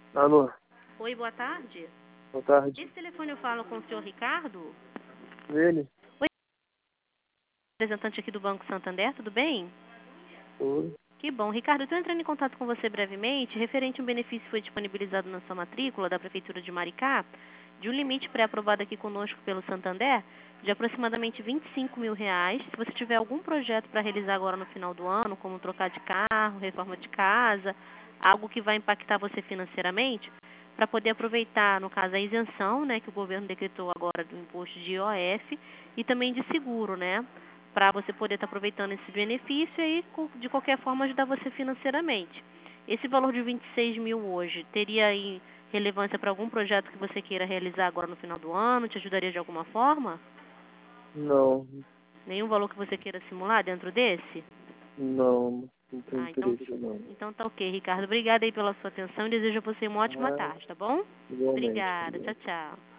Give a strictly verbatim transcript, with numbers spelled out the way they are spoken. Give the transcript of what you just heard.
Alô, Oi, boa tarde. boa tarde. Esse telefone eu falo com o senhor Ricardo? Ele? Oi, representante aqui do Banco Santander, tudo bem? Oi. Que bom. Ricardo, eu estou entrando em contato com você brevemente, referente a um benefício que foi disponibilizado na sua matrícula da Prefeitura de Maricá, de um limite pré-aprovado aqui conosco pelo Santander, de aproximadamente vinte e cinco mil reais. Se você tiver algum projeto para realizar agora no final do ano, como trocar de carro, reforma de casa, algo que vai impactar você financeiramente, para poder aproveitar, no caso, a isenção, né, que o governo decretou agora do imposto de I O F e também de seguro, né, para você poder estar aproveitando esse benefício e, co- de qualquer forma, ajudar você financeiramente. Esse valor de vinte e seis mil hoje teria aí relevância para algum projeto que você queira realizar agora no final do ano? Te ajudaria de alguma forma? Não, Nenhum valor que você queira simular dentro desse? não, não tenho Ah, então, interesse não. então tá ok, Ricardo. Obrigada aí pela sua atenção e desejo a você uma ótima Ah, tarde, tá bom? igualmente. Obrigada. Obrigado. Tchau, tchau.